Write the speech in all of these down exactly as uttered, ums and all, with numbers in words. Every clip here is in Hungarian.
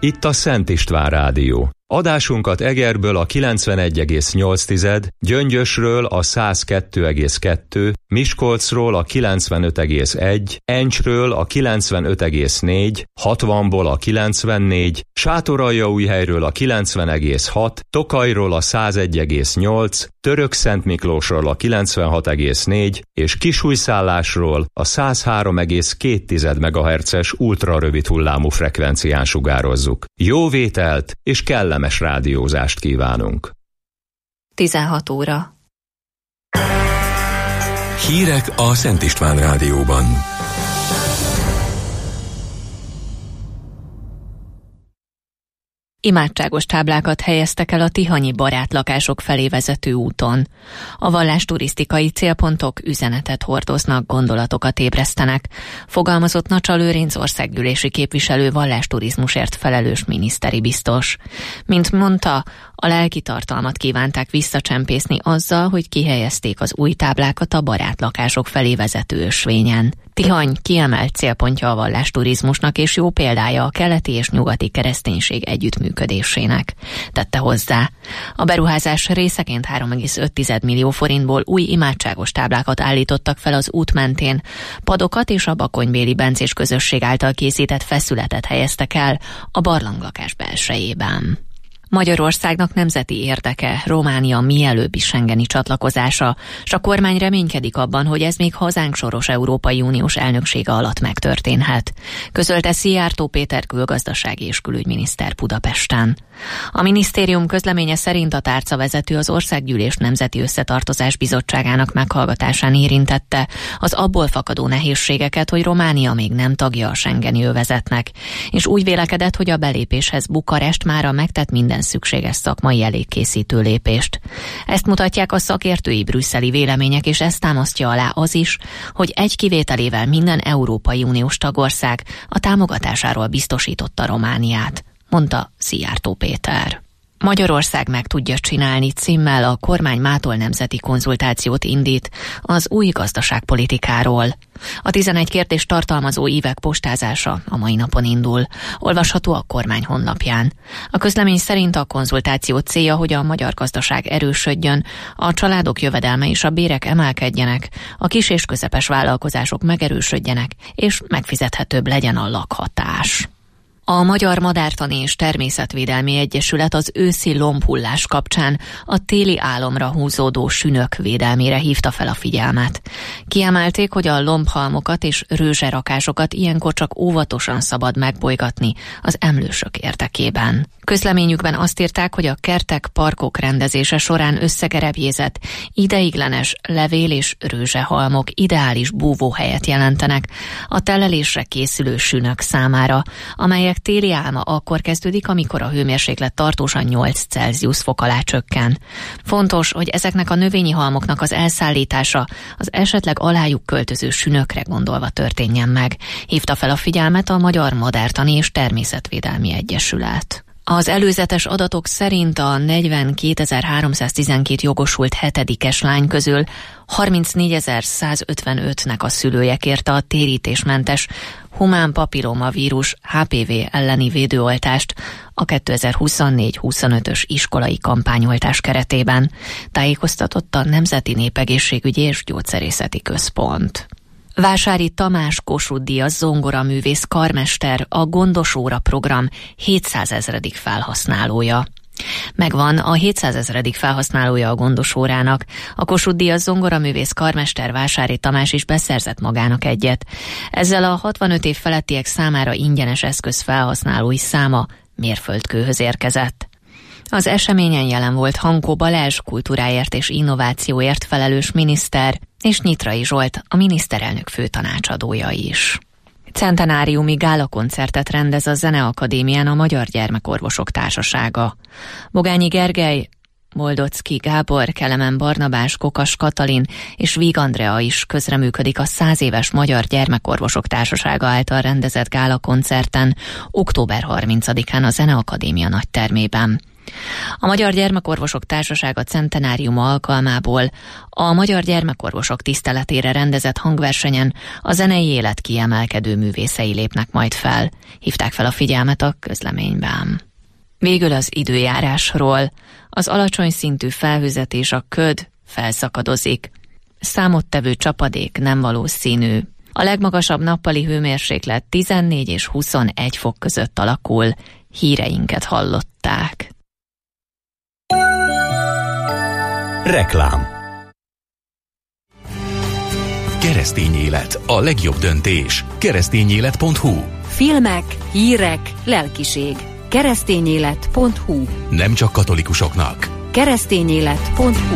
Itt a Szent István Rádió. Adásunkat Egerből a kilencvenegy egész nyolc, Gyöngyösről a száz kettő egész kettő, Miskolcról a kilencvenöt egész egy, Encsről a kilencvenöt egész négy, hatvanból a kilencvennégy, Sátoraljaújhelyről a kilencven egész hat, Tokajról a száz egy egész nyolc, Törökszentmiklósról a kilencvenhat egész négy és Kisújszállásról a száz három egész két megahertzes ultrarövid hullámú frekvencián sugározzuk. Jó vételt és kellemes rádiózást kívánunk! tizenhat óra. Hírek a Szent István Rádióban. Imádságos táblákat helyeztek el a tihanyi barátlakások felé vezető úton. A vallásturisztikai célpontok üzenetet hordoznak, gondolatokat ébresztenek, fogalmazott Nacsa Lőrinc országgyűlési képviselő vallásturizmusért felelős miniszteri biztos. Mint mondta, a lelki tartalmat kívánták visszacsempészni azzal, hogy kihelyezték az új táblákat a barátlakások felé vezető ösvényen. Tihany kiemelt célpontja a vallásturizmusnak és jó példája a keleti és nyugati kereszténység együttműködésének, tette hozzá. A beruházás részeként három egész öt millió forintból új imádságos táblákat állítottak fel az út mentén, padokat és a bakonybéli bencés közösség által készített feszületet helyeztek el a barlanglakás belsejében. Magyarországnak nemzeti érdeke Románia mielőbbi schengeni csatlakozása, s a kormány reménykedik abban, hogy ez még hazánk soros Európai Uniós elnöksége alatt megtörténhet, közölte Szijjártó Péter külgazdasági és külügyminiszter Budapesten. A minisztérium közleménye szerint a tárcavezető az Országgyűlés Nemzeti Összetartozás Bizottságának meghallgatásán érintette az abból fakadó nehézségeket, hogy Románia még nem tagja a schengeni övezetnek, és úgy vélekedett, hogy a belépéshez Bukarest mára megtett minden szükséges szakmai elégkészítő lépést. Ezt mutatják a szakértői brüsszeli vélemények, és ezt támasztja alá az is, hogy egy kivételével minden Európai Uniós tagország a támogatásáról biztosította Romániát, mondta Szijjártó Péter. Magyarország meg tudja csinálni címmel a kormány mától nemzeti konzultációt indít az új gazdaságpolitikáról. A tizenegy kérdést tartalmazó ívek postázása a mai napon indul, olvasható a kormány honlapján. A közlemény szerint a konzultáció célja, hogy a magyar gazdaság erősödjön, a családok jövedelme és a bérek emelkedjenek, a kis és közepes vállalkozások megerősödjenek, és megfizethetőbb legyen a lakhatás. A Magyar Madártani és Természetvédelmi Egyesület az őszi lombhullás kapcsán a téli álomra húzódó sünök védelmére hívta fel a figyelmet. Kiemelték, hogy a lombhalmokat és rőzserakásokat ilyenkor csak óvatosan szabad megbolygatni az emlősök érdekében. Közleményükben azt írták, hogy a kertek, parkok rendezése során összegerebjézett, ideiglenes levél- és rőzsehalmok ideális búvóhelyet jelentenek a telelésre készülő sünök számára, amelyek téli álma akkor kezdődik, amikor a hőmérséklet tartósan nyolc Celsius fok alá csökken. Fontos, hogy ezeknek a növényi halmoknak az elszállítása az esetleg alájuk költöző sünökre gondolva történjen meg, hívta fel a figyelmet a Magyar Madártani és Természetvédelmi Egyesület. Az előzetes adatok szerint a negyvenkétezer-háromszáztizenkét jogosult hetedikes lány közül harmincnégyezer-százötvenötnek a szülője kérte a térítésmentes humán papillomavírus há pé vé elleni védőoltást a kétezer-huszonnégy huszonötös iskolai kampányoltás keretében, tájékoztatott a Nemzeti Népegészségügyi és Gyógyszerészeti Központ. Vásári Tamás Kossuth-díjas zongoraművész karmester, a Gondos Óra program hétszázezredik felhasználója. Megvan a hétszázezredik felhasználója a Gondos Órának. A Kossuth-díjas zongoraművész karmester Vásári Tamás is beszerzett magának egyet. Ezzel a hatvanöt év felettiek számára ingyenes eszköz felhasználói száma mérföldkőhöz érkezett. Az eseményen jelen volt Hankó Balázs, kultúráért és innovációért felelős miniszter, és Nyitrai Zsolt, a miniszterelnök főtanácsadója is. Centenáriumi gálakoncertet rendez a Zeneakadémián a Magyar Gyermekorvosok Társasága. Bogányi Gergely, Moldocki Gábor, Kelemen Barnabás, Kokas Katalin és Víg Andrea is közreműködik a száz éves Magyar Gyermekorvosok Társasága által rendezett gálakoncerten október harmincadikán a Zeneakadémia nagytermében. A Magyar Gyermekorvosok Társasága centenáriuma alkalmából a Magyar Gyermekorvosok tiszteletére rendezett hangversenyen a zenei élet kiemelkedő művészei lépnek majd fel, hívták fel a figyelmet a közleményben. Végül az időjárásról. Az alacsony szintű felhőzetés, a köd felszakadozik. Számottevő csapadék nem valószínű. A legmagasabb nappali hőmérséklet tizennégy és huszonegy fok között alakul. Híreinket hallották. Reklám. Keresztény élet, a legjobb döntés. keresztényélet pont hu. Filmek, hírek, lelkiség. keresztényélet pont hu. Nem csak katolikusoknak. keresztényélet pont hu.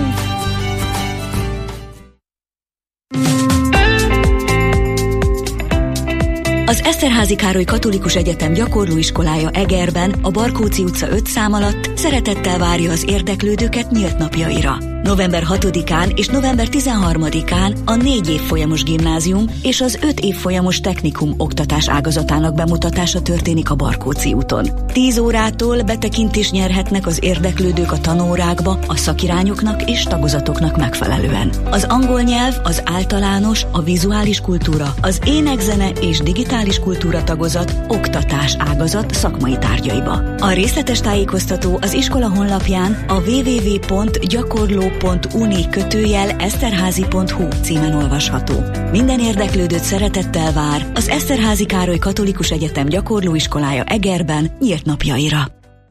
Az Eszterházy Károly Katolikus Egyetem gyakorlóiskolája Egerben, a Barkóczy utca öt szám alatt szeretettel várja az érdeklődőket nyílt napjaira. november hatodikán és november tizenharmadikán a négy évfolyamos gimnázium és az öt évfolyamos technikum oktatás ágazatának bemutatása történik a Barkóczy úton. tíz órától betekintést nyerhetnek az érdeklődők a tanórákba a szakirányoknak és tagozatoknak megfelelően. Az angol nyelv, az általános, a vizuális kultúra, az énekzene és digitális kultúra tagozat oktatás ágazat szakmai tárgyaiba. A részletes tájékoztató az iskola honlapján a double-u double-u double-u pont gyakorló pont uni kötőjel eszterházy pont hu címen olvasható. Minden érdeklődőt szeretettel vár az Eszterházy Károly Katolikus Egyetem gyakorlóiskolája Egerben nyílt napjaira.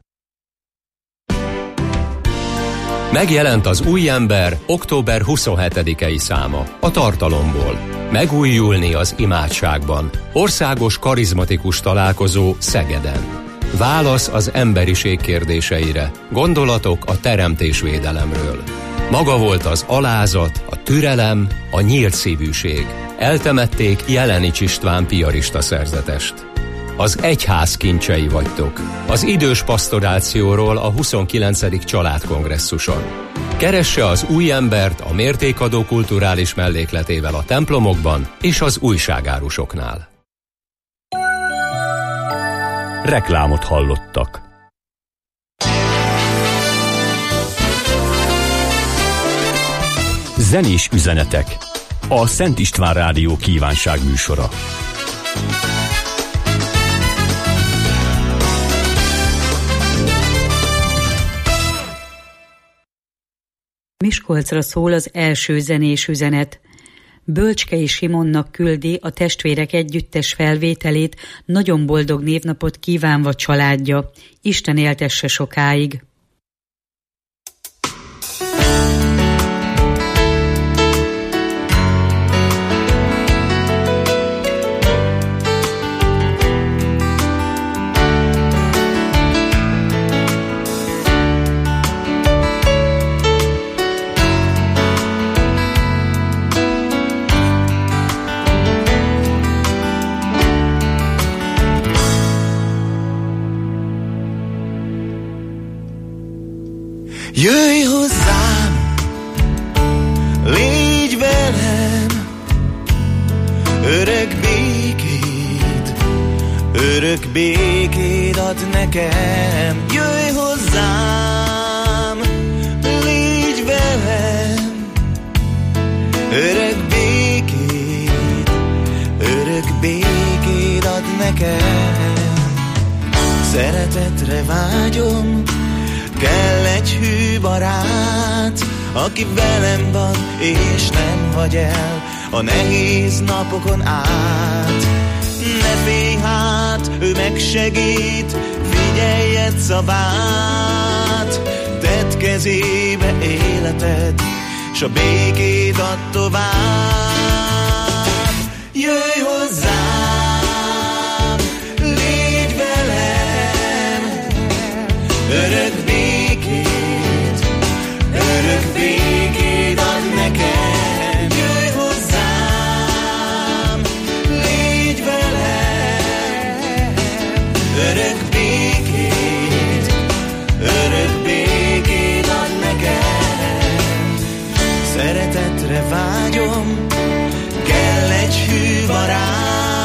Megjelent az Új ember október huszonhetedikei száma, a Tartalomból. Megújulni az imádságban. Országos karizmatikus találkozó Szegeden. Válasz az emberiség kérdéseire. Gondolatok a teremtésvédelemről. Maga volt az alázat, a türelem, a nyílt szívűség. Eltemették Jelenics István piarista szerzetest. Az egyház kincsei vagytok. Az idős pastorációról a huszonkilencedik családkongresszuson. Keresse az Új embert a mértékadó kulturális mellékletével a templomokban és az újságárusoknál. Reklámot hallottak. Zenés üzenetek. A Szent István Rádió kívánság műsora. Miskolcra szól az első zenés üzenet. Bölcskei Simonnak küldi a testvérek együttes felvételét, nagyon boldog névnapot kívánva családja. Isten éltesse sokáig. Jöjj hozzám, légy velem, örök békét, örök békét ad nekem. Jöjj hozzám, légy velem, örök békét, örök békét ad nekem. Szeretetre vágyom, kell egy hű barát, aki velem van és nem hagy el a nehéz napokon át. Ne félj hát, ő megsegít, figyelj szavát, tedd kezébe életed, s a békét add tovább. Jöjj hozzám, légy velem, örök békét, örök békét ad nekem. Jöjj hozzám, légy velem, örök békét, örök békét ad nekem. Szeretetre vágyom, kell egy hű barát,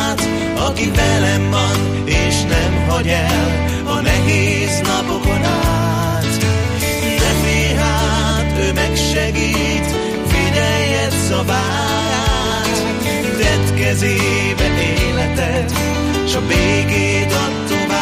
kezébe életed, s a békét ad tovább.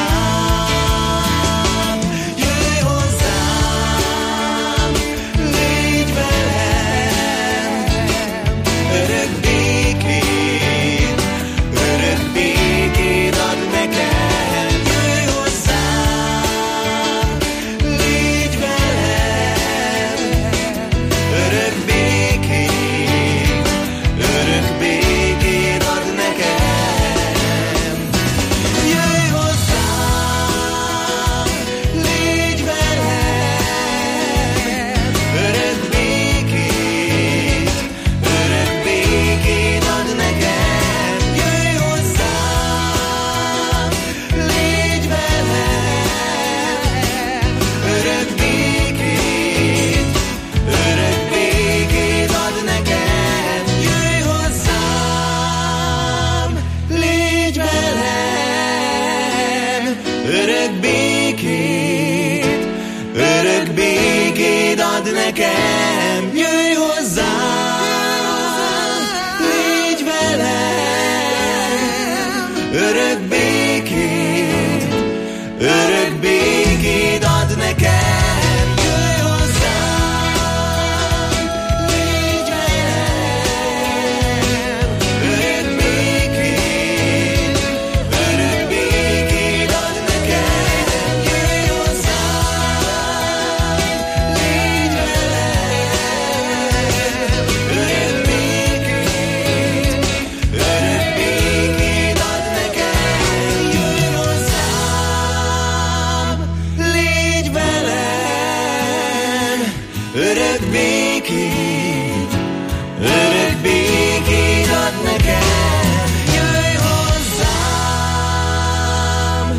Jöjj hozzám, légy velem, örök békét, örök békét ad nekem. Jöjj hozzám, légy velem, örök békét, örök békét ad nekem. Jöjj hozzám, légy velem, örök békét, örök békét ad nekem. Jöjj hozzám, légy velem, örök békét, örök békét ad nekem. Jöjj hozzám, légy velem, örök békét, örök békét ad nekem. Jöjj hozzám, légy velem, örök békét, örök békét ad nekem. Jöjj hozzám, légy velem, örök békét, örök békét ad nekem. Jöjj hozzám, légy velem, örök békét, örök békét ad nekem. Jöjj hozzám, légy velem, örök békét, örök békét ad nekem. Jöjj hozzám.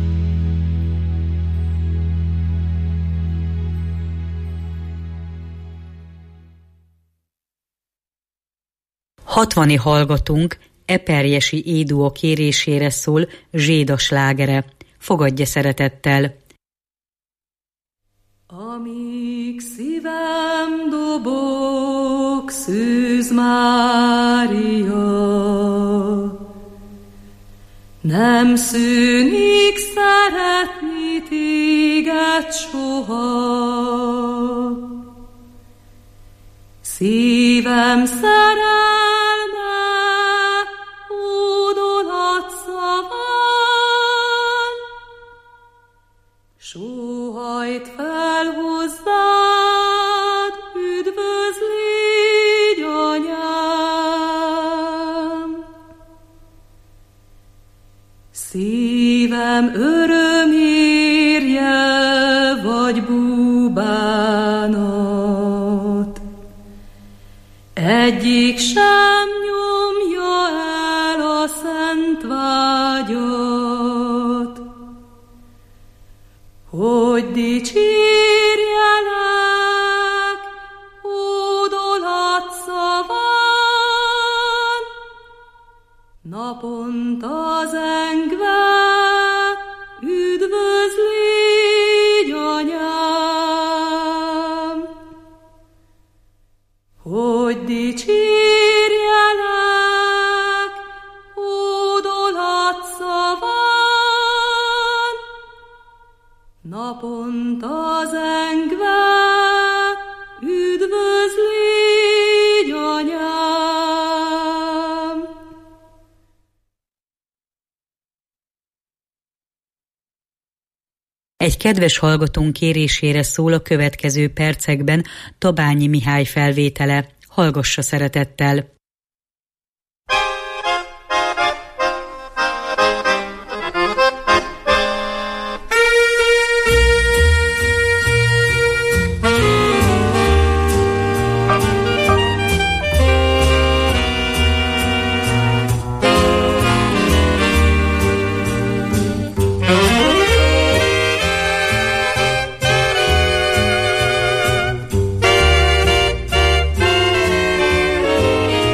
Hatvani hallgatunk Eperjesi Éduó kérésére szól Zséda slágere. Fogadja szeretettel! Amíg szívem dobog, Szűz Mária, nem szűnik szeretni téged soha. Szívem szerelme, hódolat szaván, sóhajt fel hozzád, üdvöz légy, anyám. Szívem örömérje, vagy búbánat, egyik sem nyomja el a szent vágyat, hogy dicsérjelek hódolat szaván, naponta zengve, üdvöz légy, anyám, hogy dicsérjelek hódolat szaván, naponta zengve, üdvöz légy, anyám. Egy kedves hallgatónk kérésére szól a következő percekben Tabányi Mihály felvétele. Hallgassa szeretettel! Thank you.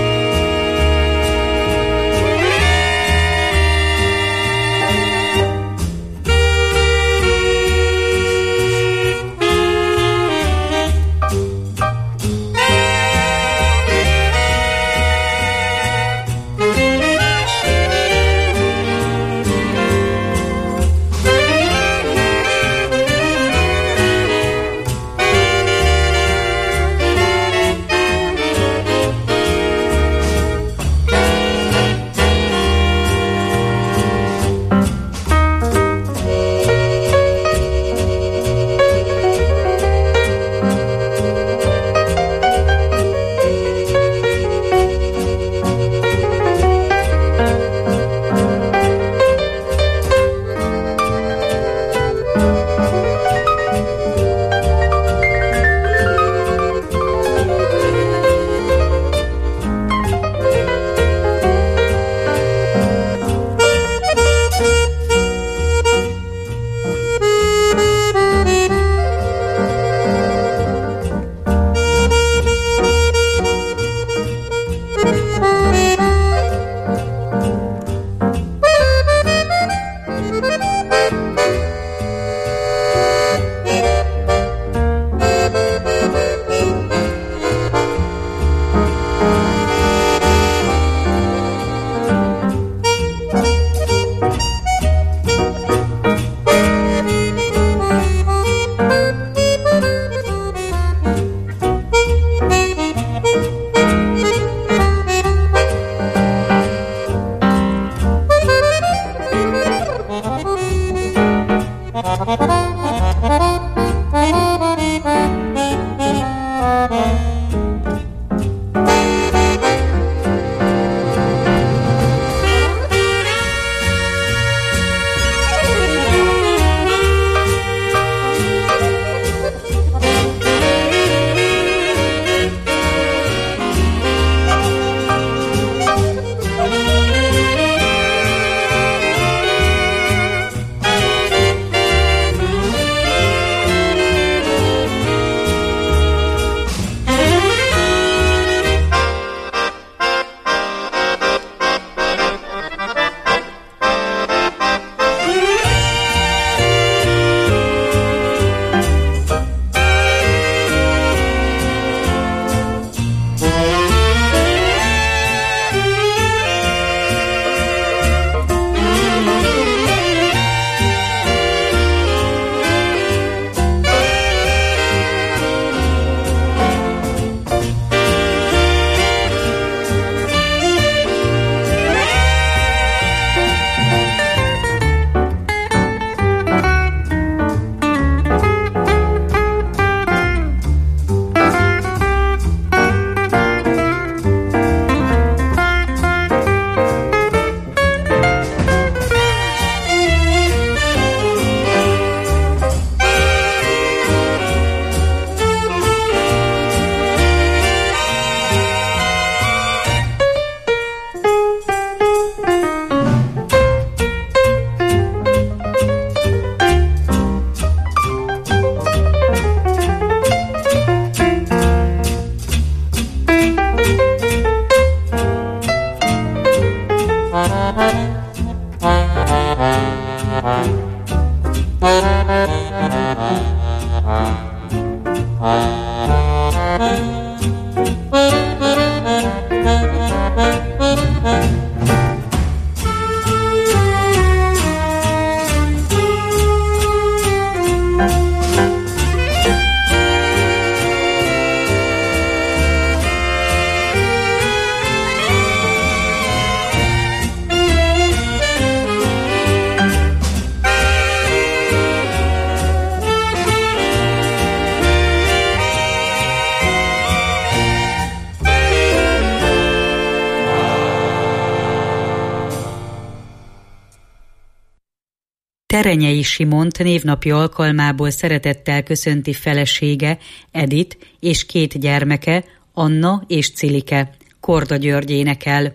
Terenyei Simont névnapi alkalmából szeretettel köszönti felesége, Edith, és két gyermeke, Anna és Cilike. Korda György énekel.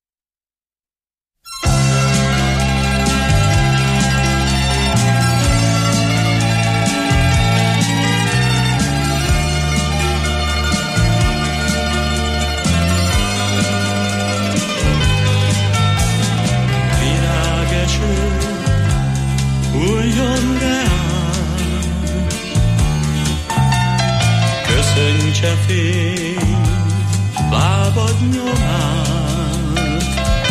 Hulljon reám, köszöntse fény lábad nyomát,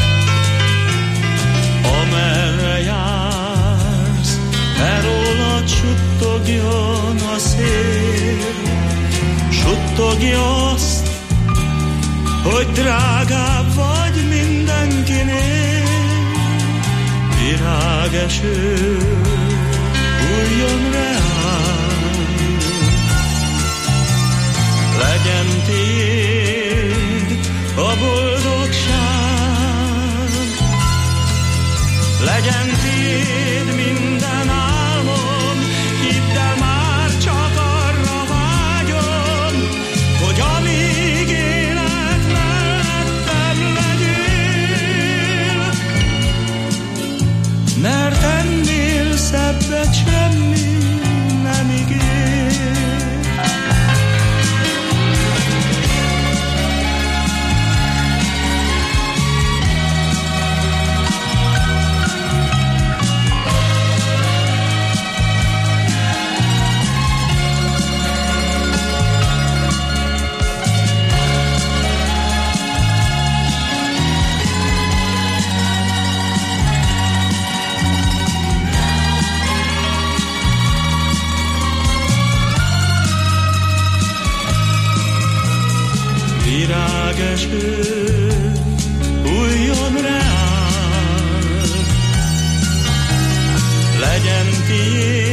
amerre jársz, elólad suttogjon a szél, suttogja azt, hogy drágább vagy mindenkinél. Virágeső, hulljon reám, legyen tiéd a boldogság, legyen tiéd minden álmom, hidd el, már csak arra vágyom, hogy amíg élet mellettem legyél, mert ennél szebbet semmi nem ígér. Virágeső, hulljon reám, legyen tiéd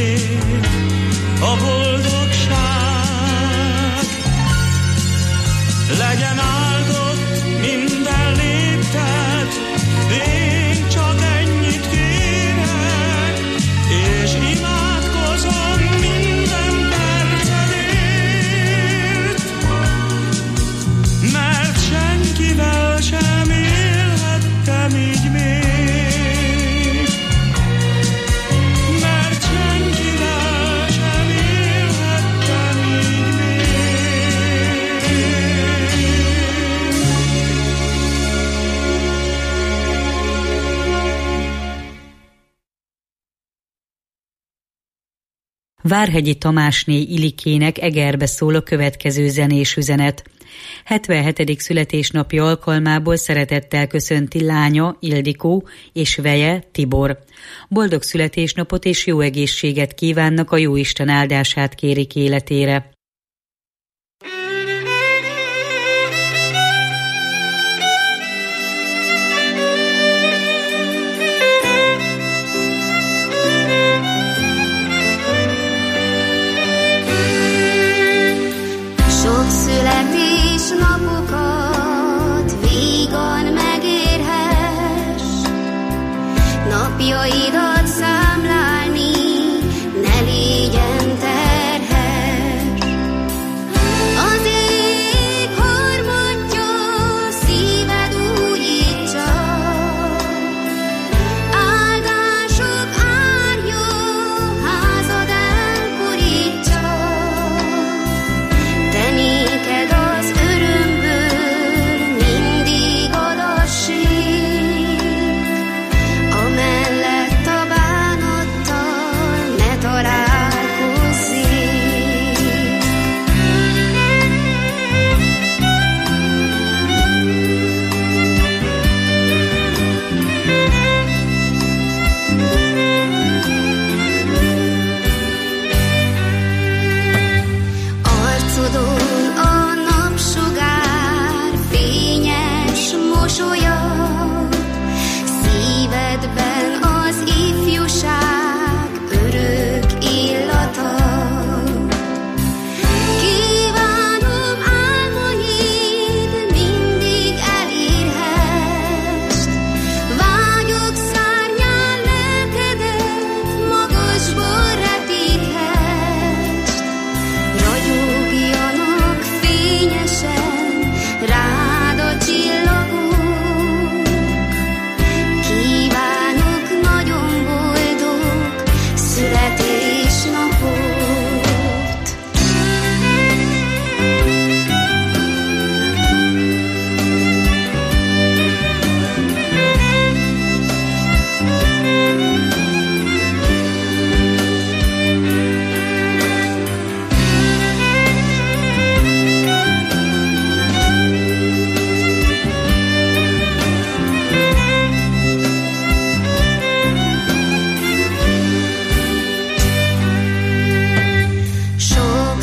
Várhegyi Tamásné Ilikének Egerbe szól a következő zenés üzenet. hetvenhetedik születésnapja alkalmából szeretettel köszönti lánya Ildikó és veje Tibor. Boldog születésnapot és jó egészséget kívánnak, a jóisten áldását kérik életére. Napokat vígan megérhess, napjaidat számlálni ne légyen terhes. Az ég harmatja szíved újítsa, áldások árja házad elborítsa. Te néked az mindig adasség, amellett a bánattal ne találkozzék. Arcodon a napsugár fényes mosolya, szívedben az ifjúság örök illata. Kívánom álmaid mindig elérhest, vágyok szárnyán lelkedet magasból repíthest. Ragyogjanak fényesen rád a csillagok, kívánok nagyon boldog születésnapot. Sok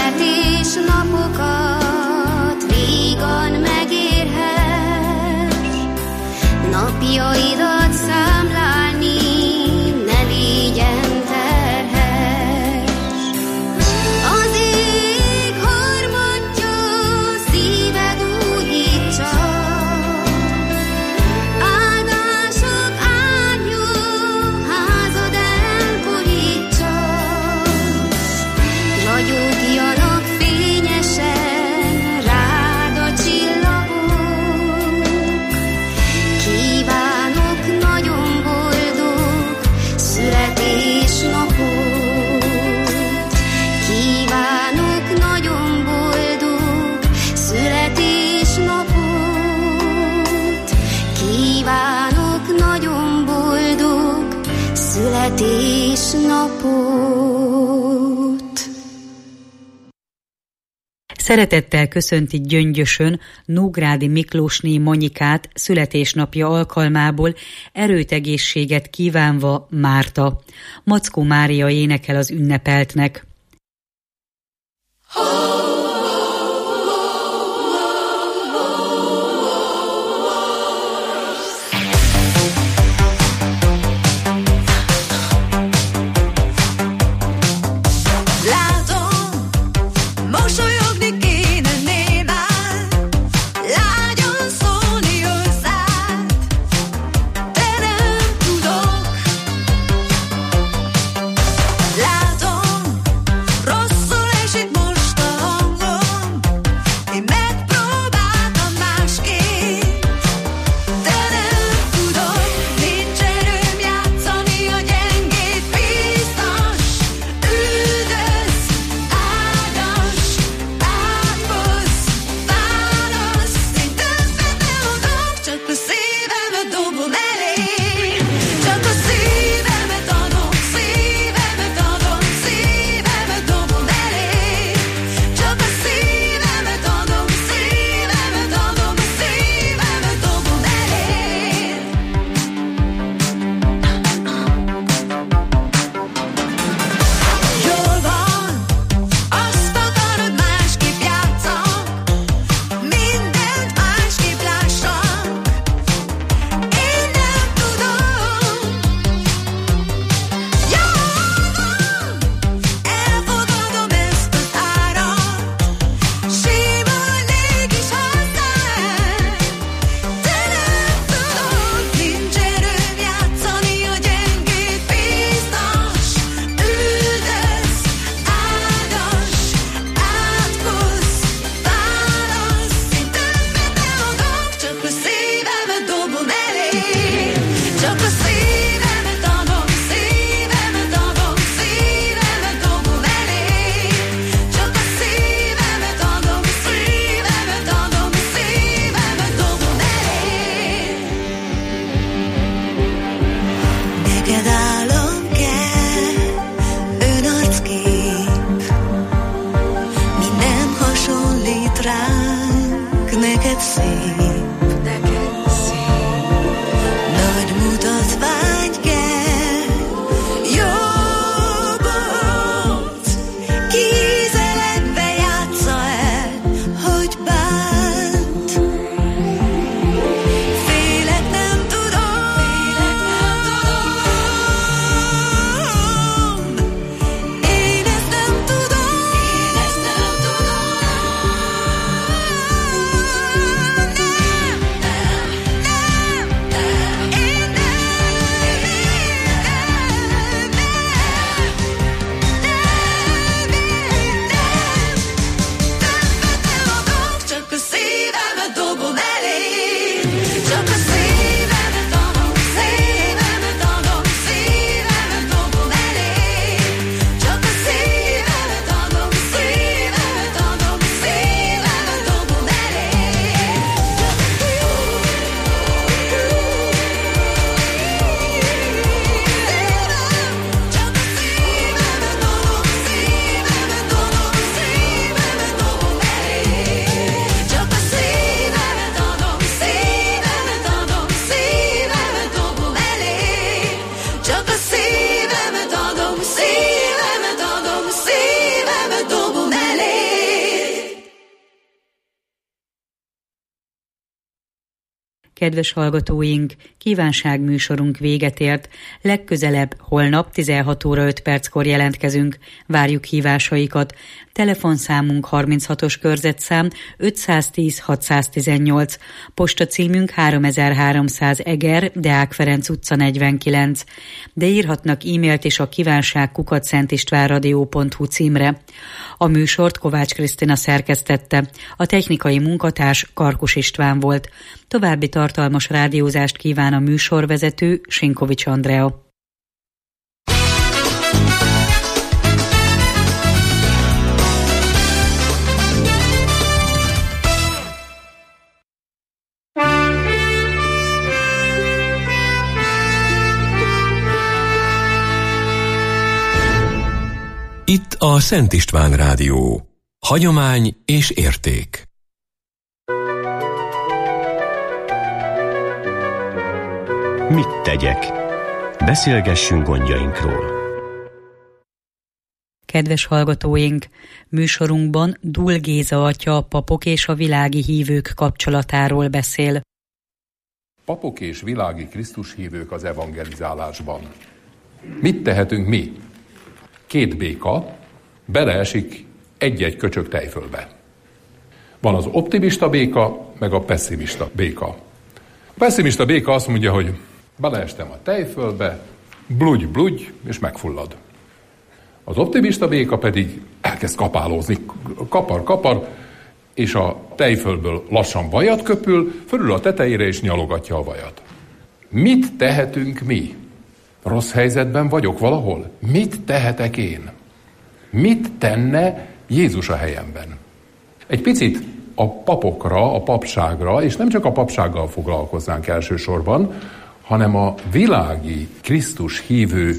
születésnapokat vígan megérhess, napjaidat számlálni ne légyen terhes. Az ég harmatja szíved újítsa, áldások árja házad elborítsa. Ragyogjanak fényesen rád a csillagok, kívánok nagyon boldog születésnapot. Kívánok nagyon boldog születésnapot. Kívánok nagyon boldog születésnapot. Szeretettel köszönti Gyöngyösön Nógrádi Miklósné Monyikát születésnapja alkalmából, erőt, egészséget kívánva Márta. Mackó Mária énekel az ünnepeltnek. Látom, Kedves hallgatóink, kívánságműsorunk véget ért. Legközelebb holnap tizenhat óra öt perckor jelentkezünk. Várjuk hívásaikat. Telefonszámunk harminchatos körzetszám ötszáztíz hatszáztizennyolc. Postacímünk háromezer-háromszáz Eger, Deák Ferenc utca negyvenkilenc. De írhatnak e-mailt is a kívánság kukac szentistvánradio pont hu címre. A műsort Kovács Krisztina szerkesztette. A technikai munkatárs Karkus István volt. További tartalmas rádiózást kíván a műsorvezető Sinkovics Andrea. Itt a Szent István Rádió. Hagyomány és érték. Mit tegyek? Beszélgessünk gondjainkról. Kedves hallgatóink, műsorunkban Dul Géza atya a papok és a világi hívők kapcsolatáról beszél. Papok és világi Krisztus hívők az evangelizálásban. Mit tehetünk mi? Két béka beleesik egy-egy köcsög tejfölbe. Van az optimista béka, meg a pessimista béka. A pessimista béka azt mondja, hogy beleestem a tejfölbe, bludj, bludj, és megfullad. Az optimista béka pedig elkezd kapálózni, kapar, kapar, és a tejfölből lassan vajat köpül, fölül a tetejére és nyalogatja a vajat. Mit tehetünk mi? Rossz helyzetben vagyok valahol? Mit tehetek én? Mit tenne Jézus a helyemben? Egy picit a papokra, a papságra, és nem csak a papsággal foglalkoznánk elsősorban, hanem a világi Krisztus hívő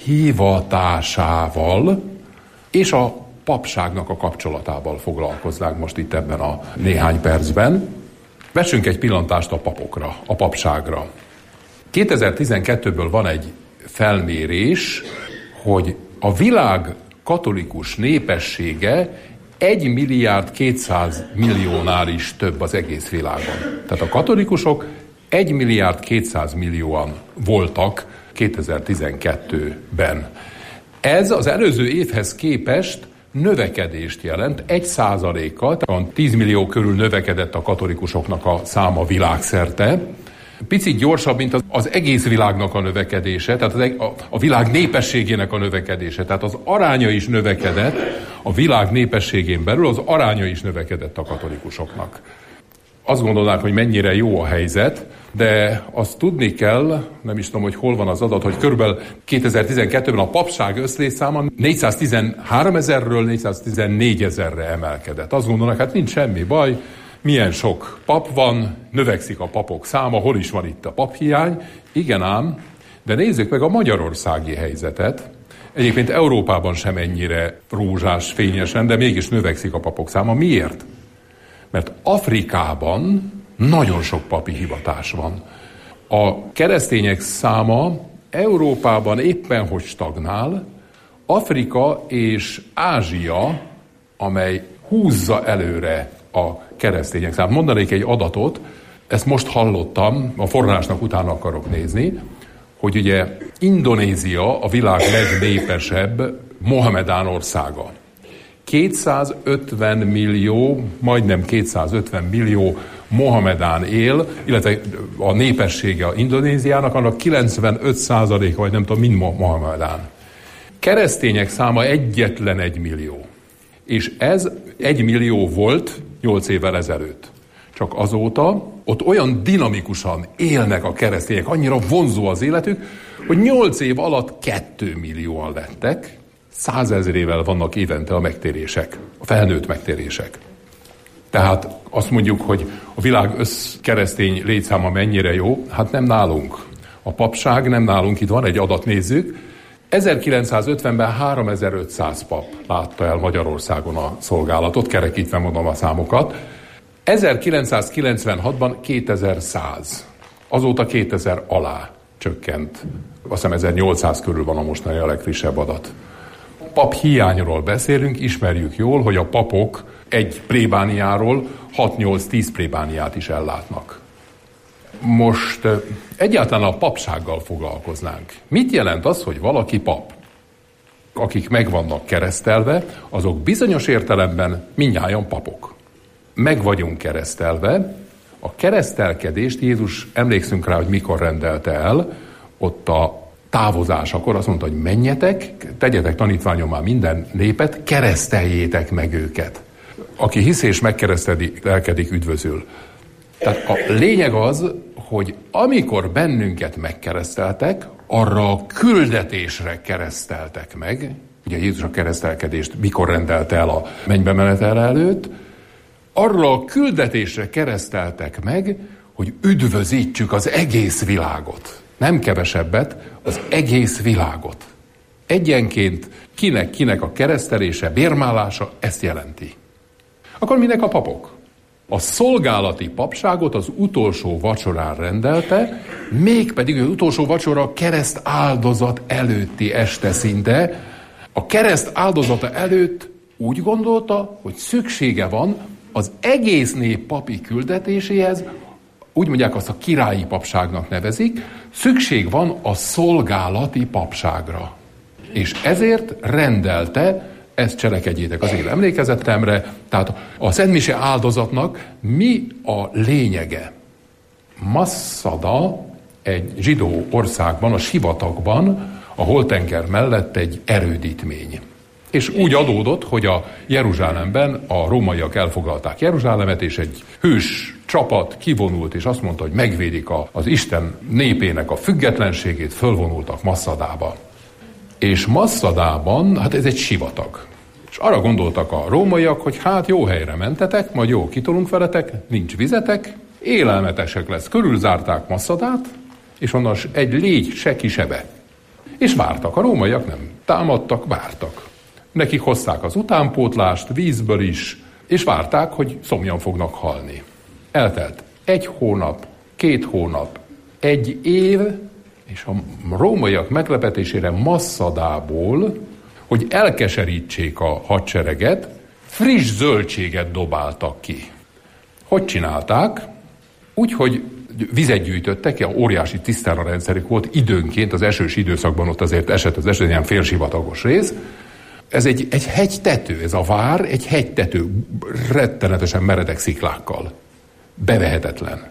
hivatásával és a papságnak a kapcsolatával foglalkoznánk most itt ebben a néhány percben. Vessünk egy pillantást a papokra, a papságra. kétezer-tizenkettőből van egy felmérés, hogy a világ katolikus népessége egy milliárd kétszáz milliónál is több az egész világon. Tehát a katolikusok egy milliárd kétszáz millióan voltak kétezer-tizenkettőben. Ez az előző évhez képest növekedést jelent, egy százalékkal, tehát tíz millió körül növekedett a katolikusoknak a száma világszerte. Picit gyorsabb, mint az, az egész világnak a növekedése, tehát az, a, a világ népességének a növekedése. Tehát az aránya is növekedett, a világ népességén belül az aránya is növekedett a katolikusoknak. Azt gondolnák, hogy mennyire jó a helyzet, de azt tudni kell, nem is tudom, hogy hol van az adat, hogy körülbelül kétezer-tizenkettőben a papság összlétszáma négyszáztizenhárom ezerről négyszáztizennégy ezerre emelkedett. Azt gondolnak, hát nincs semmi baj, milyen sok pap van, növekszik a papok száma, hol is van itt a paphiány? Igen ám, de nézzük meg a magyarországi helyzetet. Egyébként Európában sem ennyire rózsás, fényesen, de mégis növekszik a papok száma. Miért? Mert Afrikában nagyon sok papi hivatás van. A keresztények száma Európában éppen hogy stagnál, Afrika és Ázsia, amely húzza előre a keresztények számát. Mondanék egy adatot, ezt most hallottam, a forrásnak utána akarok nézni, hogy ugye Indonézia a világ legnépesebb mohamedán országa. kétszázötven millió, majdnem kétszázötven millió mohamedán él, illetve a népessége a Indonéziának, annak kilencvenöt százaléka, vagy nem tudom, mind mohamedán. Keresztények száma egyetlen egy millió. És ez egy millió volt nyolc évvel ezelőtt. Csak azóta ott olyan dinamikusan élnek a keresztények, annyira vonzó az életük, hogy nyolc év alatt két millióan lettek, százezrével vannak évente a megtérések, a felnőtt megtérések. Tehát azt mondjuk, hogy a világ összkeresztény létszáma mennyire jó, hát nem nálunk. A papság nem nálunk, itt van egy adat, nézzük. ezerkilencszázötvenben háromezer-ötszáz pap látta el Magyarországon a szolgálatot, kerekítve mondom a számokat. ezerkilencszázkilencvenhatban kétezer-száz. Azóta kétezer alá csökkent. Azt hiszem ezernyolcszáz körül van a mostani a legfrissebb adat. Pap hiányról beszélünk, ismerjük jól, hogy a papok egy plébániáról hat-nyolc-tíz plébániát is ellátnak. Most egyáltalán a papsággal foglalkoznánk. Mit jelent az, hogy valaki pap? Akik meg vannak keresztelve, azok bizonyos értelemben mindnyájan papok. Meg vagyunk keresztelve. A keresztelkedést Jézus, emlékszünk rá, hogy mikor rendelte el, ott a távozásakor azt mondta, hogy menjetek, tegyetek tanítványommá minden népet, kereszteljétek meg őket. Aki hisz és megkeresztelkedik, üdvözül. Tehát a lényeg az, hogy amikor bennünket megkereszteltek, arra a küldetésre kereszteltek meg. Ugye Jézus a keresztelkedést mikor rendelte el a mennybe menetel előtt, arra a küldetésre kereszteltek meg, hogy üdvözítsük az egész világot. Nem kevesebbet, az egész világot. Egyenként kinek-kinek a keresztelése, bérmálása ezt jelenti. Akkor minek a papok? A szolgálati papságot az utolsó vacsorán rendelte, mégpedig az utolsó vacsora kereszt áldozat előtti este szinte. A kereszt áldozata előtt úgy gondolta, hogy szüksége van az egész nép papi küldetéséhez, úgy mondják, azt a királyi papságnak nevezik, szükség van a szolgálati papságra. És ezért rendelte, ezt cselekedjétek az én emlékezetemre, tehát a szentmise áldozatnak mi a lényege? Masszada egy zsidó országban, a sivatagban, a holtenger mellett egy erődítmény. És úgy adódott, hogy a Jeruzsálemben a rómaiak elfoglalták Jeruzsálemet, és egy hős csapat kivonult, és azt mondta, hogy megvédik a, az Isten népének a függetlenségét, fölvonultak Masszadába. És Masszadában, hát ez egy sivatag. És arra gondoltak a rómaiak, hogy hát jó helyre mentetek, majd jó kitolunk veletek, nincs vizetek, élelmetesek lesz. Körülzárták Masszadát, és onnan egy légy se kisebe. És vártak, a rómaiak nem támadtak, vártak. Nekik hozták az utánpótlást, vízből is, és várták, hogy szomjan fognak halni. Eltelt egy hónap, két hónap, egy év, és a rómaiak meglepetésére Masszadából, hogy elkeserítsék a hadsereget, friss zöldséget dobáltak ki. Hogy csinálták? Úgy, hogy vizet gyűjtöttek, óriási ciszterna rendszerük volt, időnként, az esős időszakban ott azért esett az eső, ilyen félsivatagos rész. Ez egy, egy hegytető, ez a vár, egy hegytető, rettenetesen meredek sziklákkal. Bevehetetlen.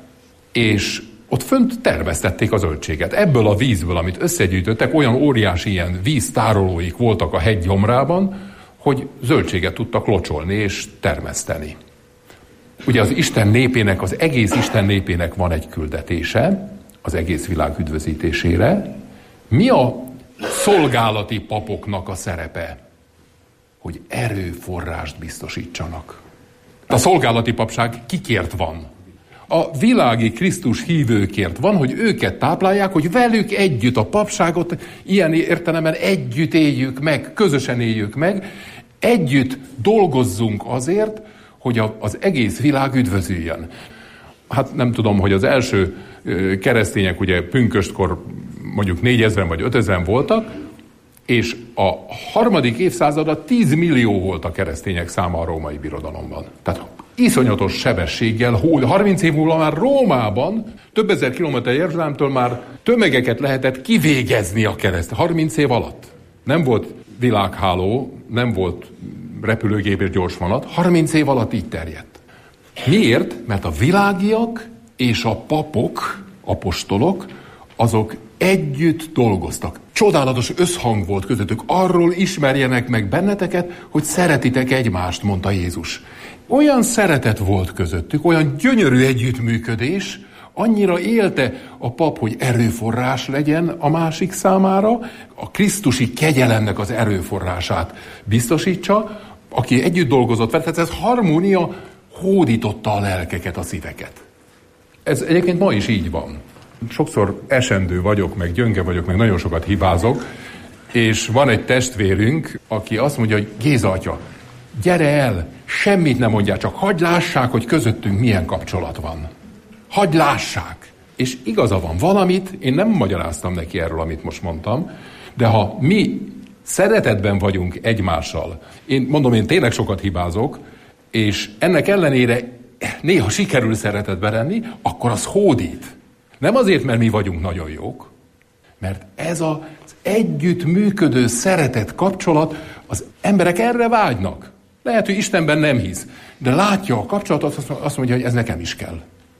És ott fönt termesztették a zöldséget. Ebből a vízből, amit összegyűjtöttek, olyan óriási ilyen víztárolóik voltak a hegy gyomrában, hogy zöldséget tudtak locsolni és termeszteni. Ugye az Isten népének, az egész Isten népének van egy küldetése, az egész világ üdvözítésére. Mi a szolgálati papoknak a szerepe? Hogy erőforrást biztosítsanak. A szolgálati papság kikért van? A világi Krisztus hívőkért van, hogy őket táplálják, hogy velük együtt a papságot ilyen értelemben együtt éljük meg, közösen éljük meg, együtt dolgozzunk azért, hogy a, az egész világ üdvözüljön. Hát nem tudom, hogy az első keresztények ugye pünköstkor mondjuk négyezren vagy ötezren voltak, és a harmadik évszázadban tíz millió volt a keresztények száma a római birodalomban. Tehát iszonyatos sebességgel, harminc év múlva már Rómában, több ezer kilométer Jeruzsálemtől már tömegeket lehetett kivégezni a kereszt. harminc év alatt. Nem volt világháló, nem volt repülőgép és gyorsvonat, harminc év alatt így terjedt. Miért? Mert a világiak és a papok, apostolok, azok együtt dolgoztak. Csodálatos összhang volt közöttük. Arról ismerjenek meg benneteket, hogy szeretitek egymást, mondta Jézus. Olyan szeretet volt közöttük, olyan gyönyörű együttműködés, annyira élte a pap, hogy erőforrás legyen a másik számára, a krisztusi kegyelemnek az erőforrását biztosítsa, aki együtt dolgozott vele, tehát ez harmónia hódította a lelkeket, a szíveket. Ez egyébként ma is így van. Sokszor esendő vagyok, meg gyönge vagyok, meg nagyon sokat hibázok, és van egy testvérünk, aki azt mondja, hogy Géza atya, gyere el, semmit nem mondjál, csak hagyd lássák, hogy közöttünk milyen kapcsolat van. Hagyd lássák. És igaza van, valamit, én nem magyaráztam neki erről, amit most mondtam, de ha mi szeretetben vagyunk egymással, én mondom, én tényleg sokat hibázok, és ennek ellenére néha sikerül szeretetben lenni, akkor az hódít. Nem azért, mert mi vagyunk nagyon jók, mert ez az együttműködő szeretet kapcsolat, az emberek erre vágynak. Lehet, hogy Istenben nem hisz, de látja a kapcsolatot, azt mondja, hogy ez nekem is kell.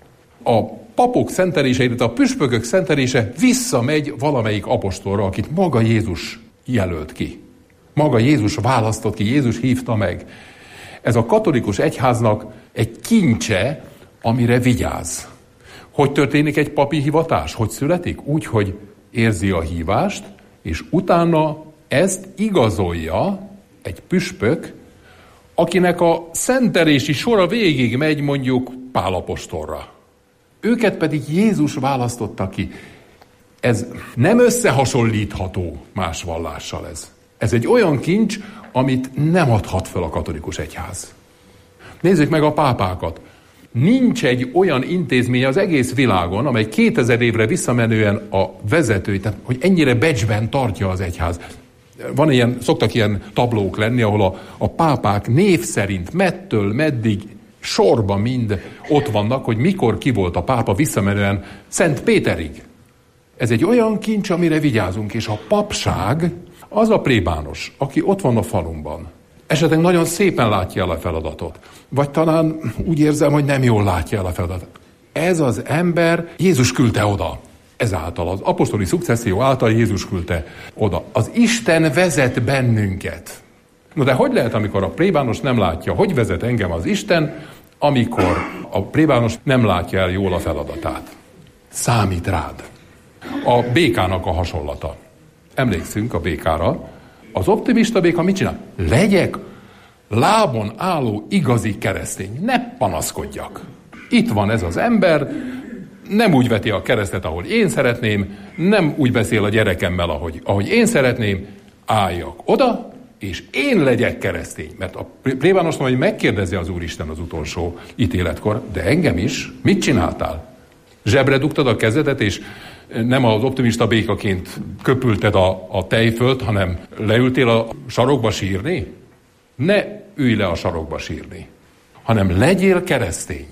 A papok szentelése, illetve a püspökök szentelése visszamegy valamelyik apostolra, akit maga Jézus jelölt ki. Maga Jézus választott ki, Jézus hívta meg. Ez a katolikus egyháznak egy kincse, amire vigyáz. Hogy történik egy papi hivatás? Hogy születik? Úgy, hogy érzi a hívást, és utána ezt igazolja egy püspök, akinek a szentelési sora végig megy mondjuk Pál apostolra. Őket pedig Jézus választotta ki. Ez nem összehasonlítható más vallással ez. Ez egy olyan kincs, amit nem adhat fel a katolikus egyház. Nézzük meg a pápákat. Nincs egy olyan intézmény az egész világon, amely kétezer évre visszamenően a vezetői, tehát hogy ennyire becsben tartja az egyház. Van ilyen, szoktak ilyen tablók lenni, ahol a, a pápák név szerint mettől meddig sorban mind ott vannak, hogy mikor ki volt a pápa visszamenően Szent Péterig. Ez egy olyan kincs, amire vigyázunk, és a papság az a plébános, aki ott van a falumban. Esetleg nagyon szépen látja el a feladatot. Vagy talán úgy érzem, hogy nem jól látja el a feladatot. Ez az ember Jézus küldte oda. Ezáltal az apostoli szukcesszió által Jézus küldte oda. Az Isten vezet bennünket. No de hogy lehet, amikor a plébános nem látja, hogy vezet engem az Isten, amikor a plébános nem látja el jól a feladatát? Számít rád. A békának a hasonlata. Emlékszünk a békára. Az optimista béka mit csinál? Legyek lábon álló igazi keresztény. Ne panaszkodjak. Itt van ez az ember, nem úgy veti a keresztet, ahogy én szeretném, nem úgy beszél a gyerekemmel, ahogy, ahogy én szeretném, álljak oda, és én legyek keresztény. Mert a plébános majd megkérdezi az Úristen az utolsó ítéletkor, de engem is, mit csináltál? Zsebre dugtad a kezedet, és nem az optimista békaként köpülted a, a tejfölt, hanem leültél a sarokba sírni? Ne ülj le a sarokba sírni, hanem legyél keresztény.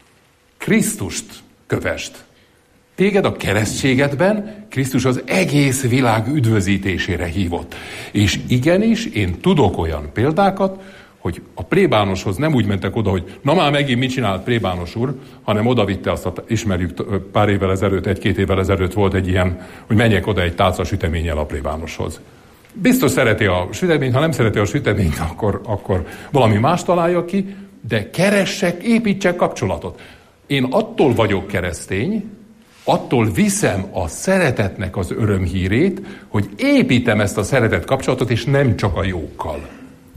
Krisztust kövesd. Téged a keresztségedben Krisztus az egész világ üdvözítésére hívott. És igenis, én tudok olyan példákat, hogy a plébánoshoz nem úgy mentek oda, hogy na már megint mit csinált plébános úr, hanem odavitte azt, a, ismerjük pár évvel ezelőtt, egy-két évvel ezelőtt volt egy ilyen, hogy menjek oda egy tálca süteménnyel a plébánoshoz. Biztos szereti a süteményt, ha nem szereti a süteményt, akkor, akkor valami más találja ki, de keressek, építsek kapcsolatot. Én attól vagyok keresztény, attól viszem a szeretetnek az örömhírét, hogy építem ezt a szeretet kapcsolatot, és nem csak a jókkal.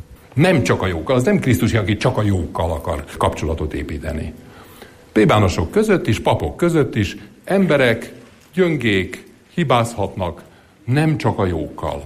Nem csak a jókkal, az nem Krisztus, aki csak a jókkal akar kapcsolatot építeni. Plébánosok között is, papok között is, emberek, gyöngék, hibázhatnak, nem csak a jókkal.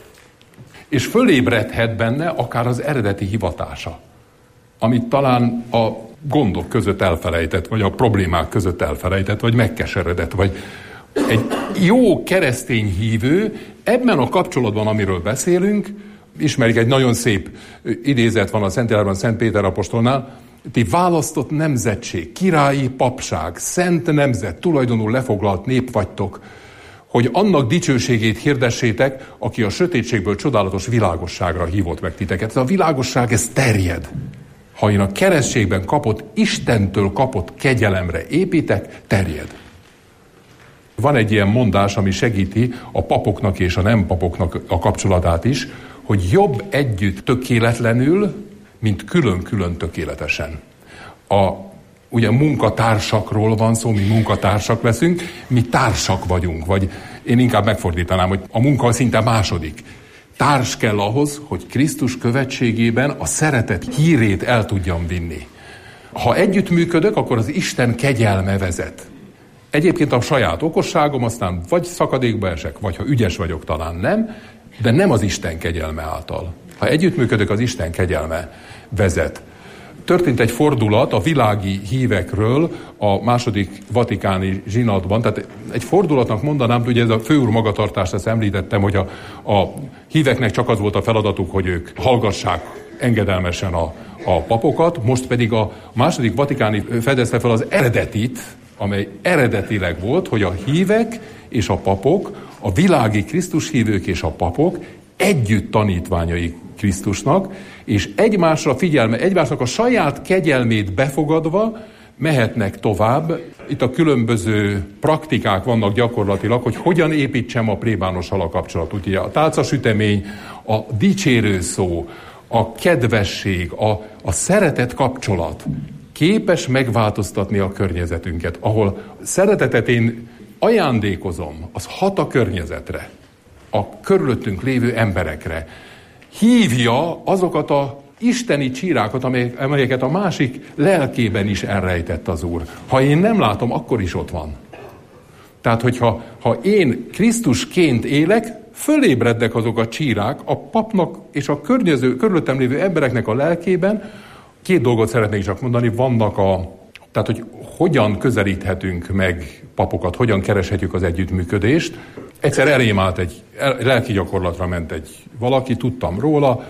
És fölébredhet benne akár az eredeti hivatása, amit talán a gondok között elfelejtett, vagy a problémák között elfelejtett, vagy megkeseredett, vagy egy jó keresztény hívő ebben a kapcsolatban, amiről beszélünk, ismerik, egy nagyon szép idézet van a Szentírásban Szent Péter apostolnál, ti választott nemzetség, királyi papság, szent nemzet, tulajdonul lefoglalt nép vagytok, hogy annak dicsőségét hirdessétek, aki a sötétségből csodálatos világosságra hívott meg titeket. Ez a világosság, ez terjed. Ha én a keresztségben kapott, Istentől kapott kegyelemre építek, terjed. Van egy ilyen mondás, ami segíti a papoknak és a nem papoknak a kapcsolatát is, hogy jobb együtt tökéletlenül, mint külön-külön tökéletesen. A, ugye munkatársakról van szó, mi munkatársak leszünk, mi társak vagyunk, vagy én inkább megfordítanám, hogy a munka szinte második. Társ kell ahhoz, hogy Krisztus követségében a szeretet hírét el tudjam vinni. Ha együttműködök, akkor az Isten kegyelme vezet. Egyébként a saját okosságom, aztán vagy szakadékba esek, vagy ha ügyes vagyok, talán nem, de nem az Isten kegyelme által. Ha együttműködök, az Isten kegyelme vezet. Történt egy fordulat a világi hívekről a második vatikáni zsinatban, tehát egy fordulatnak mondanám, ugye ez a főúr magatartást, ezt említettem, hogy a, a híveknek csak az volt a feladatuk, hogy ők hallgassák engedelmesen a, a papokat, most pedig a második vatikáni fedezte fel az eredetit, amely eredetileg volt, hogy a hívek és a papok, a világi Krisztus hívők és a papok együtt tanítványai Krisztusnak, és egymásra figyelme, egymásnak a saját kegyelmét befogadva mehetnek tovább. Itt a különböző praktikák vannak gyakorlatilag, hogy hogyan építsem a plébánossal a kapcsolatot. Ugye a tálcasütemény, a dicsérő szó, a kedvesség, a, a szeretet kapcsolat képes megváltoztatni a környezetünket, ahol szeretetet én ajándékozom, az hat a környezetre, a körülöttünk lévő emberekre. Hívja azokat a isteni csírákat, amelyeket a másik lelkében is elrejtett az Úr. Ha én nem látom, akkor is ott van. Tehát, hogyha ha én Krisztusként élek, fölébrednek azok a csírák a papnak és a környező, körülöttem lévő embereknek a lelkében. Két dolgot szeretnék csak mondani, vannak a... Tehát, hogy hogyan közelíthetünk meg papokat, hogyan kereshetjük az együttműködést. Egyszer elém állt egy lelki gyakorlatra ment egy valaki, tudtam róla,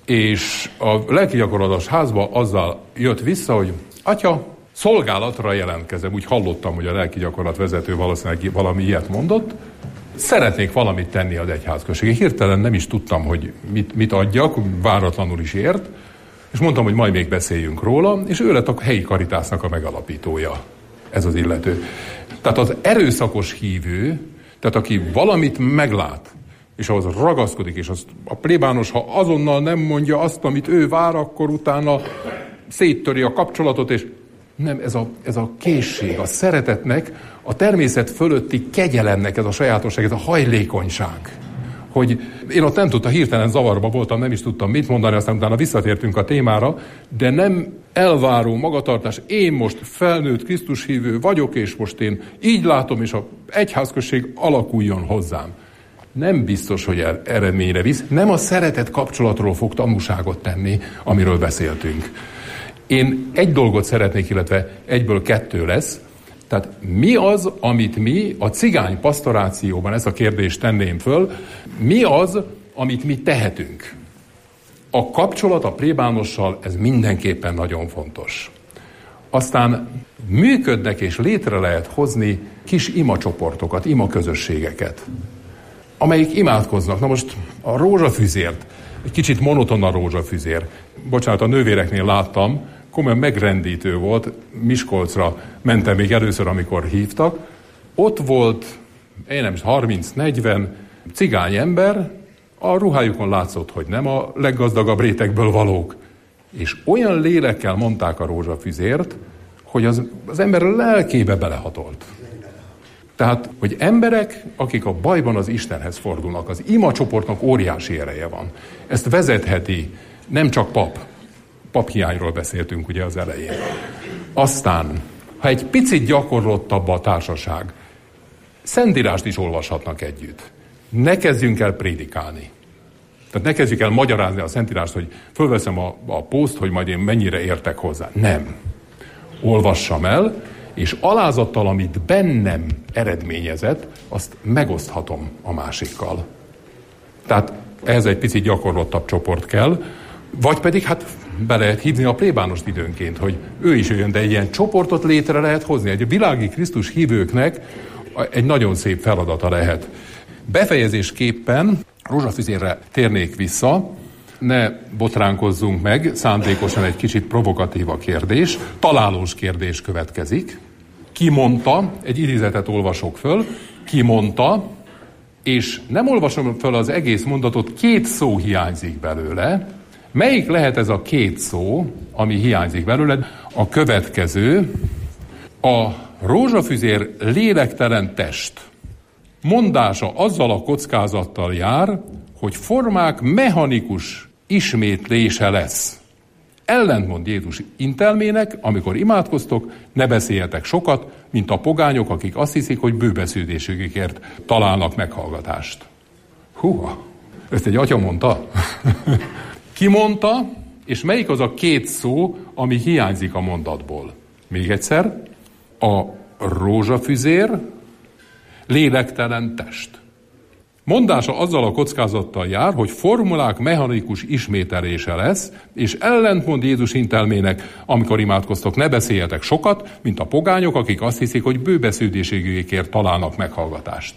és a lelki gyakorlatos házba azzal jött vissza, hogy atya, szolgálatra jelentkezem. Úgy hallottam, hogy a lelki gyakorlat vezető valószínűleg valami ilyet mondott. Szeretnék valamit tenni az egyházközségé. Hirtelen nem is tudtam, hogy mit, mit adjak, váratlanul is ért. És mondtam, hogy majd még beszéljünk róla, és ő lett a helyi Karitásznak a megalapítója, ez az illető. Tehát az erőszakos hívő, tehát aki valamit meglát, és ahhoz ragaszkodik, és az, a plébános, ha azonnal nem mondja azt, amit ő vár, akkor utána széttöri a kapcsolatot, és nem, ez a, ez a készség, a szeretetnek, a természet fölötti kegyelemnek ez a sajátosság, ez a hajlékonyság. Hogy én ott nem tudtam, hirtelen zavarba voltam, nem is tudtam mit mondani, aztán utána visszatértünk a témára, de nem elváró magatartás. Én most felnőtt Krisztus hívő vagyok, és most én így látom, és az egyházközség alakuljon hozzám. Nem biztos, hogy el, eredményre visz. Nem a szeretet kapcsolatról fog tanúságot tenni, amiről beszéltünk. Én egy dolgot szeretnék, illetve egyből kettő lesz. Tehát mi az, amit mi a cigány pasztorációban, ezt a kérdést tenném föl, mi az, amit mi tehetünk? A kapcsolat a plébánossal, ez mindenképpen nagyon fontos. Aztán működnek és létre lehet hozni kis imacsoportokat, imaközösségeket, amelyik imádkoznak. Na most a rózsafüzért, egy kicsit monoton a rózsafüzér. Bocsánat, a nővéreknél láttam, komolyan megrendítő volt, Miskolcra mentem még először, amikor hívtak. Ott volt, én nem is, harminc-negyven cigány ember, a ruhájukon látszott, hogy nem a leggazdagabb rétegből valók. És olyan lélekkel mondták a rózsafüzért, hogy az, az ember lelkébe belehatolt. Tehát, hogy emberek, akik a bajban az Istenhez fordulnak, az imacsoportnak óriási ereje van. Ezt vezetheti nem csak pap, paphiányról beszéltünk ugye az elején. Aztán, ha egy picit gyakorlottabb a társaság, szentírást is olvashatnak együtt. Ne kezdjünk el prédikálni. Tehát ne kezdjük el magyarázni a szentírást, hogy fölveszem a, a poszt, hogy majd én mennyire értek hozzá. Nem. Olvassam el, és alázattal, amit bennem eredményezett, azt megoszthatom a másikkal. Tehát ehhez egy picit gyakorlottabb csoport kell, vagy pedig hát be lehet hívni a plébánost időnként, hogy ő is jöjjön, de egy ilyen csoportot létre lehet hozni. Egy világi Krisztus hívőknek egy nagyon szép feladata lehet. Befejezésképpen rózsafüzérre térnék vissza, ne botránkozzunk meg, szándékosan egy kicsit provokatív a kérdés, találós kérdés következik. Ki mondta, egy idézetet olvasok föl, ki mondta, és nem olvasom föl az egész mondatot, két szó hiányzik belőle. Melyik lehet ez a két szó, ami hiányzik belőle? A következő, a rózsafüzér lélektelen test mondása azzal a kockázattal jár, hogy formák mechanikus ismétlése lesz. Ellentmond Jézus intelmének, amikor imádkoztok, ne beszéljetek sokat, mint a pogányok, akik azt hiszik, hogy bőbeszédésükért találnak meghallgatást. Húha, ezt egy atya mondta? Ki mondta, és melyik az a két szó, ami hiányzik a mondatból? Még egyszer, a rózsafüzér, lélektelen test. Mondása azzal a kockázattal jár, hogy formulák mechanikus ismételése lesz, és ellentmond Jézus intelmének, amikor imádkoztok, ne beszéljetek sokat, mint a pogányok, akik azt hiszik, hogy bőbeszédéségükért találnak meghallgatást.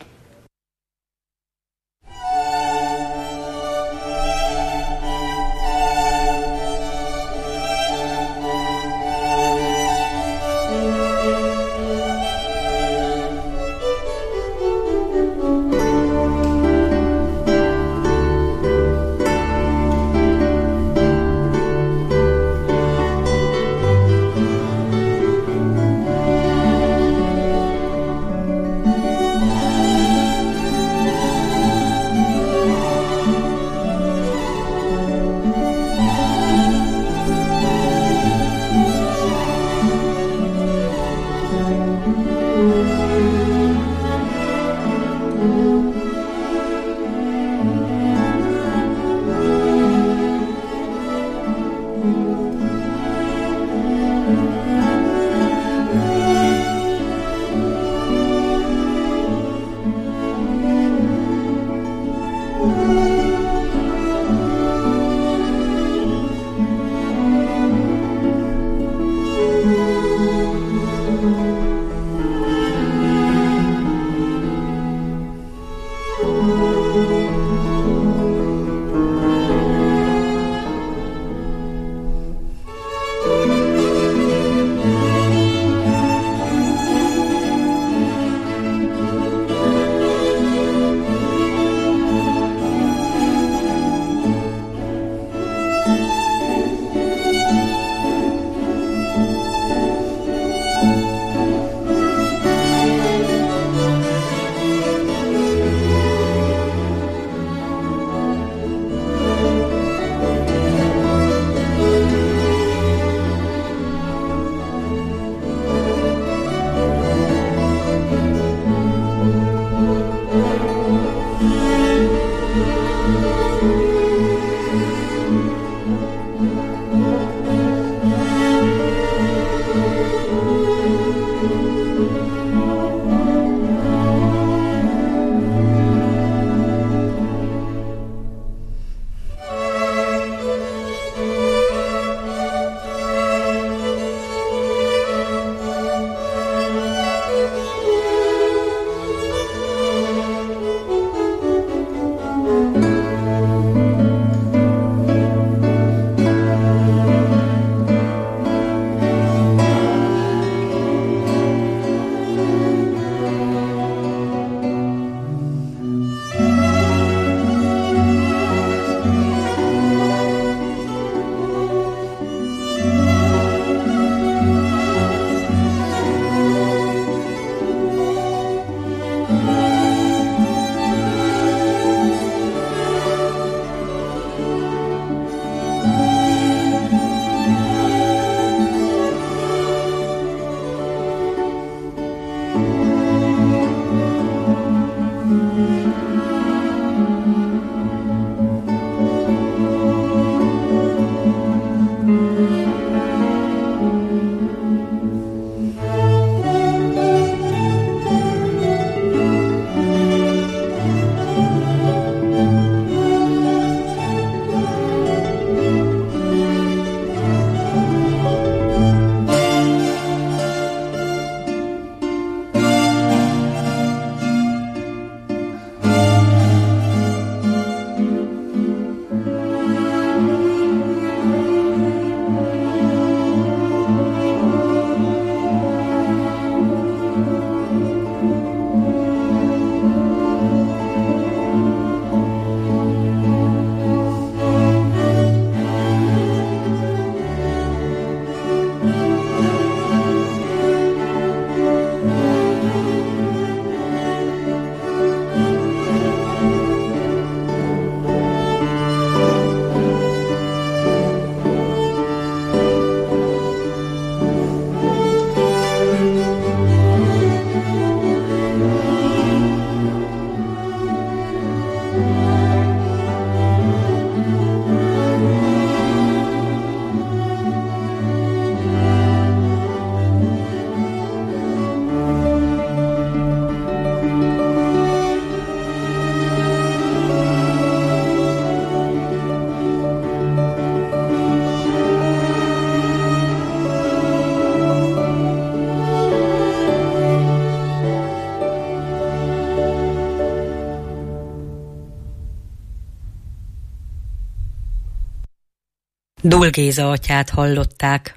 Dól Géza atyát hallották.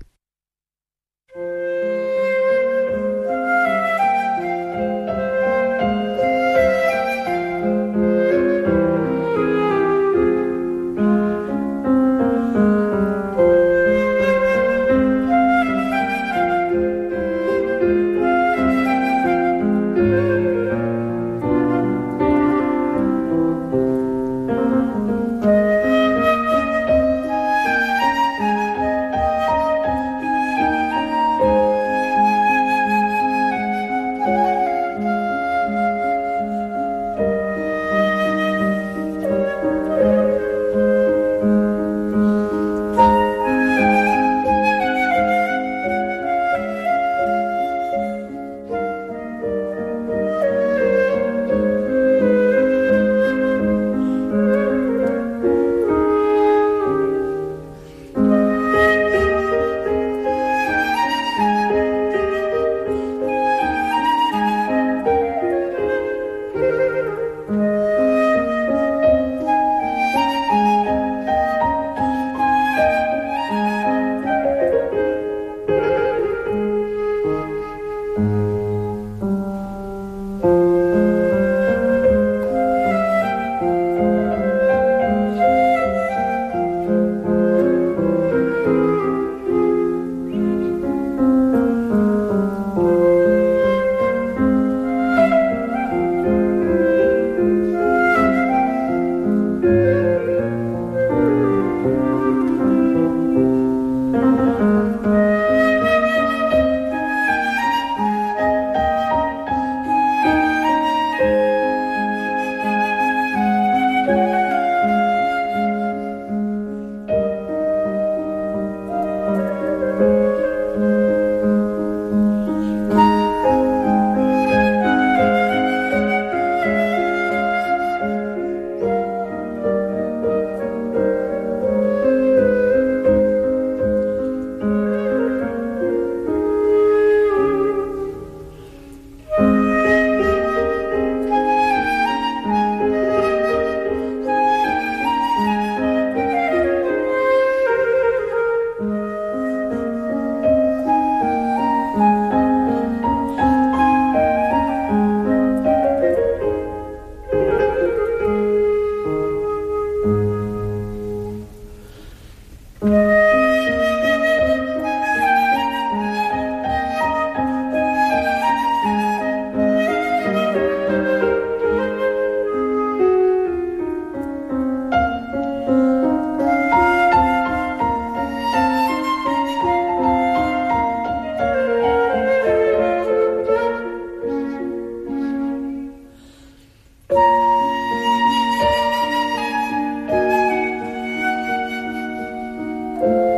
you.